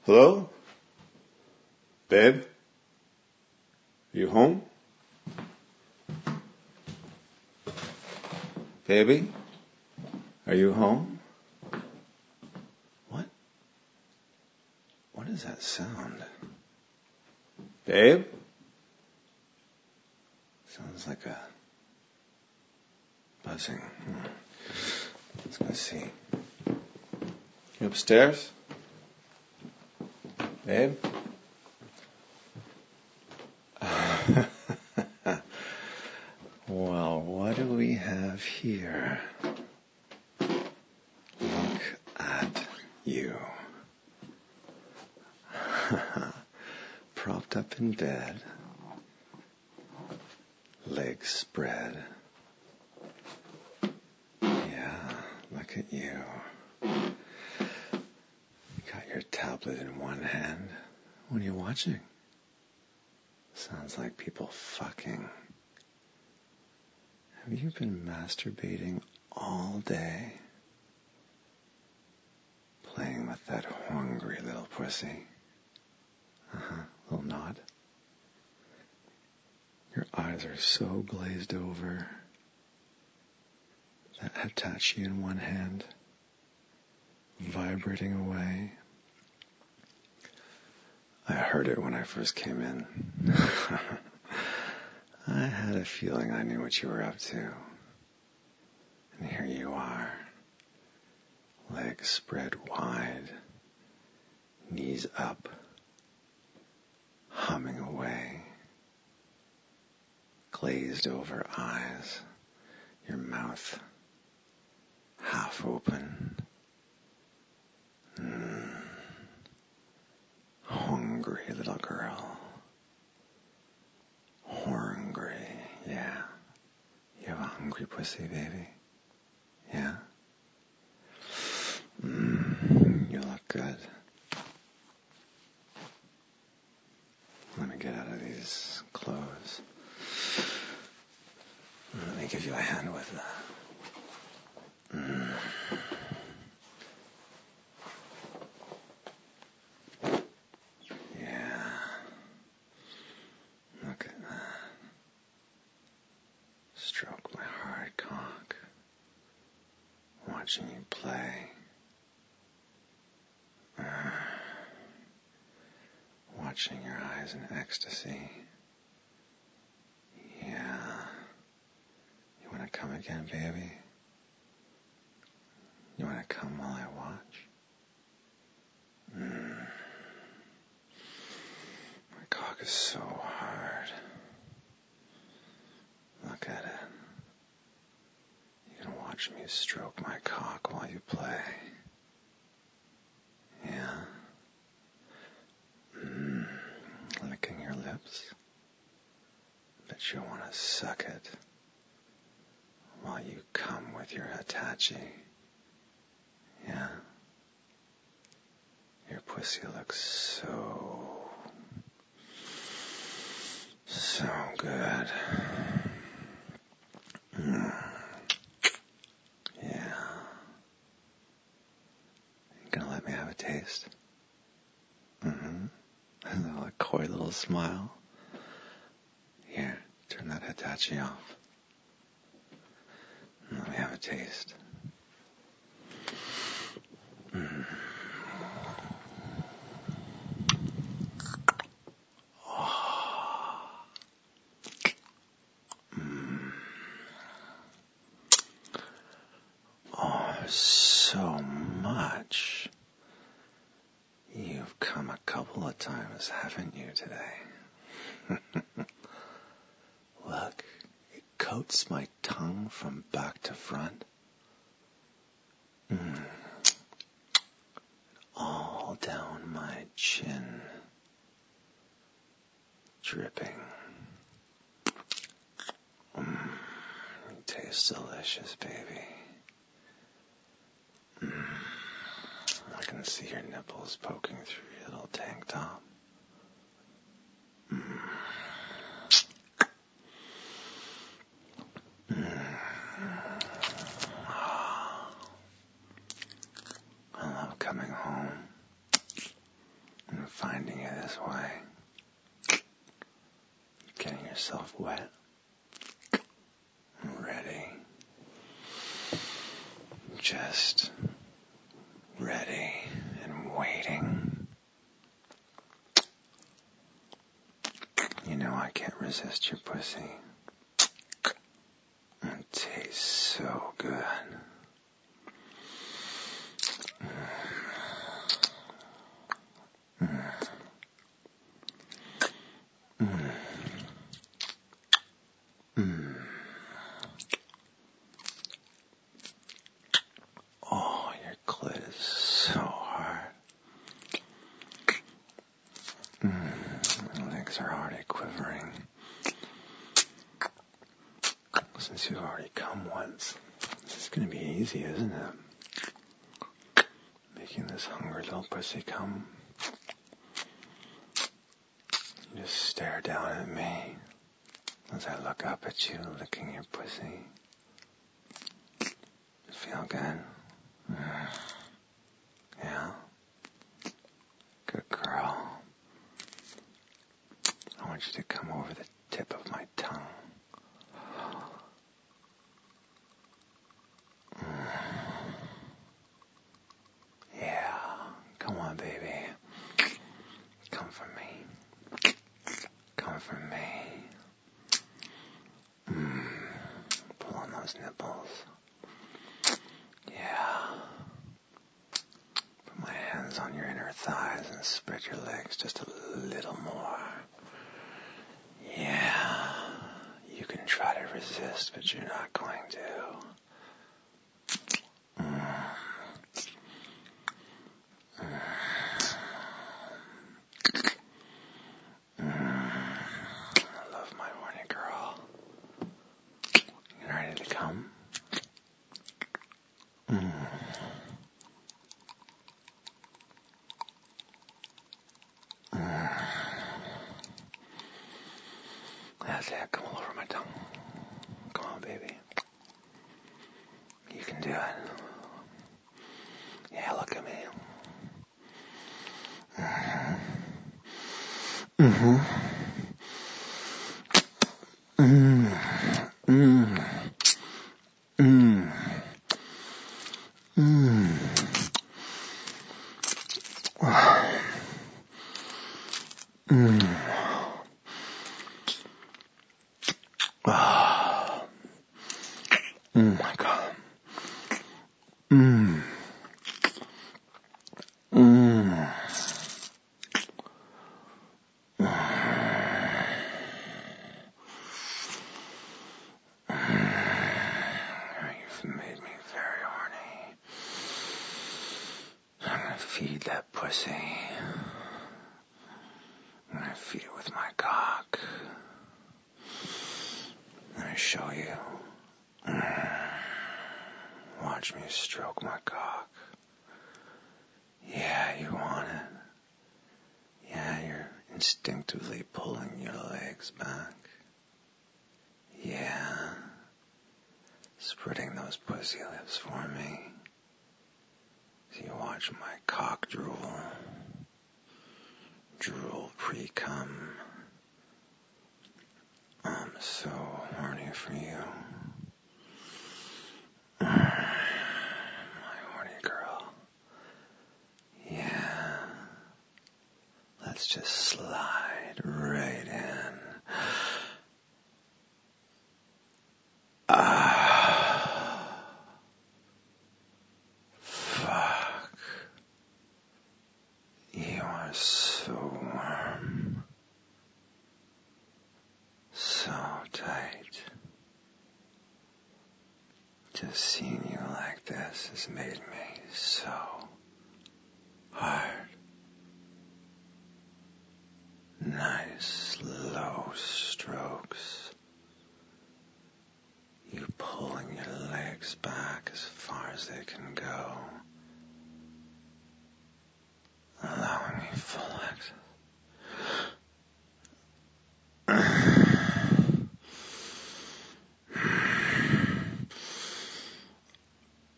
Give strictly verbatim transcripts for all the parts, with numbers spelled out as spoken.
Hello? Babe? Are you home? Baby? Are you home? What? What is that sound? Babe? Sounds like a buzzing. Hmm. Let's go see. You upstairs? Babe? Well, what do we have here? Look at you. Propped up in bed, legs spread. Yeah, look at you. You got your tablet in one hand. What are you watching? Sounds like people fucking. Have you been masturbating all day? Playing with that hungry little pussy? Uh-huh, little nod. Your eyes are so glazed over. That Hitachi in one hand, vibrating away. I heard it when I first came in. I had a feeling I knew what you were up to. And here you are. Legs spread wide. Knees up. Humming away. Glazed over eyes. Your mouth half open. Mm. Hungry little girl. Hungry, yeah. You have a hungry pussy, baby? Yeah? Mm, you look good. Let me get out of these clothes. Let me give you a hand with that. Mm. Yeah. Look at that. Stroke my hard cock. Watching you play. Uh, watching your eyes in ecstasy. Yeah. You want to come again, baby? You want to come while I watch? Mm. My cock is so hard. Look at it. You can watch me stroke my cock while you play. Yeah? Mm. Licking your lips. Bet you want to suck it while you come with your Hitachi. Yeah? Your pussy looks so, so good. Mm. Yeah. You gonna let me have a taste? Mm-hmm. A coy little smile. Here, turn that Hitachi off. Let me have a taste. Mm. Oh. Mm. Oh, so much. You've come a couple of times, haven't you, today? Look, it coats my tongue from back to front. Mm. All down my chin. Dripping. Mm. It tastes delicious, baby. Mm. I can see your nipples poking through your little tank top. Mm. Mm. I love coming home. finding you this way. Getting yourself wet and ready. Just ready and waiting. You know I can't resist your pussy. It tastes so good. Mm. Mm. Mm. Oh, your clit is so hard. Mm. My legs are already quivering. Since you've already come once, this is going to be easy, isn't it? Making this hungry little pussy come. You just stare down at me as I look up at you, licking your pussy. Feel good? Mm. Yeah? Good girl. I want you to come over the tip of my tongue. Yeah, come on, baby. Come for me. Come for me. Mm. Pull on those nipples. Yeah. Put my hands on your inner thighs and spread your legs just a little more. Yeah. You can try to resist, but you're not going to. That's it. Come all over my tongue. Come on, baby. You can do it. Yeah, look at me. Mm-hmm. Mm-hmm. Mm-hmm. Mm-hmm. Mm-hmm. Mm. Oh. Oh my God. Mm. Mm. You've made me very horny. I'm gonna feed that pussy. I'm gonna feed it with my cock. I'm gonna show you. Watch me stroke my cock. Yeah, you want it. Yeah, you're instinctively pulling your legs back. Yeah. Spreading those pussy lips for me. So you watch my cock drool. Drool pre-cum. I'm so horny for you. My horny girl. Yeah. Let's just slide right in. Ah. Fuck. You are so warm. So tight. Just seeing you like this has made me so hard. Nice, slow strokes. You pulling your legs back as far as they can go. Allowing me full access.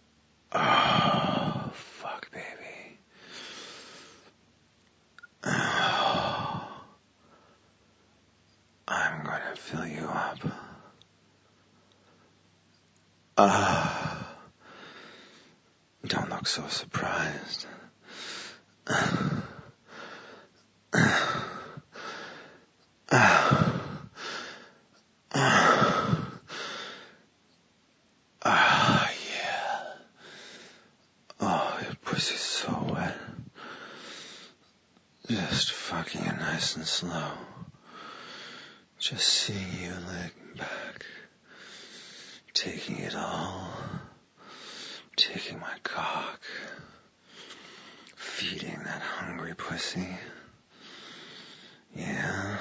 Oh, fuck, baby. Oh. Ah, don't look so surprised. Ah, ah, ah, yeah. Oh, your pussy's so wet. Just fucking it nice and slow. Just seeing you laying back. Taking it all. Taking my cock. Feeding that hungry pussy. Yeah.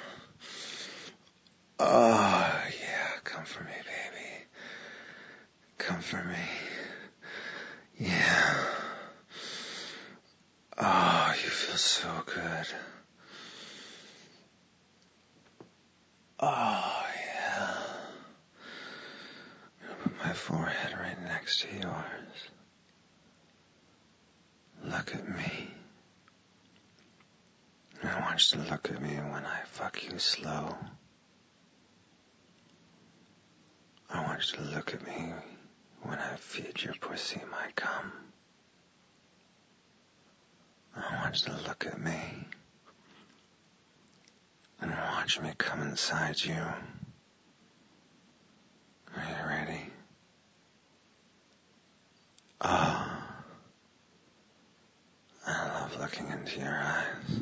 Oh, yeah. Come for me, baby. Come for me. Yeah. Oh, you feel so good. Oh, yeah. I'm gonna put my forehead right next to yours. Look at me. I want you to look at me when I fuck you slow. I want you to look at me when I feed your pussy my cum. I want you to look at me and watch me come inside you. Are you ready? Ah, oh, I love looking into your eyes.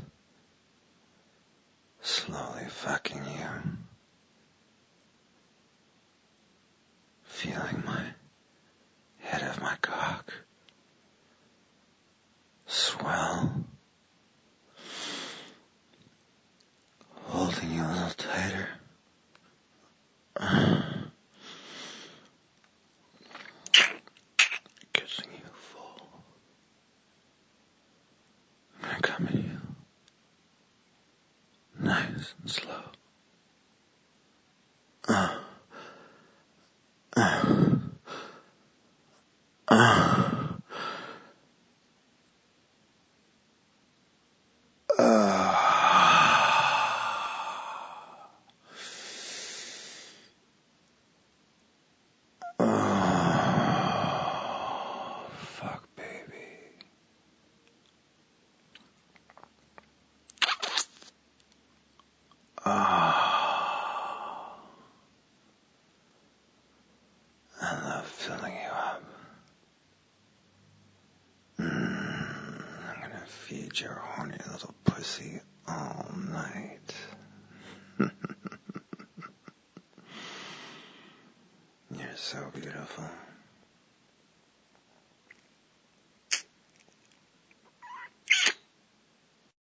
Slowly fucking you. Feeling my head of my cock swell. Holding you a little tighter. Kissing you full. I'm gonna come at you. Nice and slow. Uh, uh, uh, uh. Oh, fuck, baby. Oh, I love filling you up. Mm, I'm gonna feed your horny little pussy all night. You're so beautiful.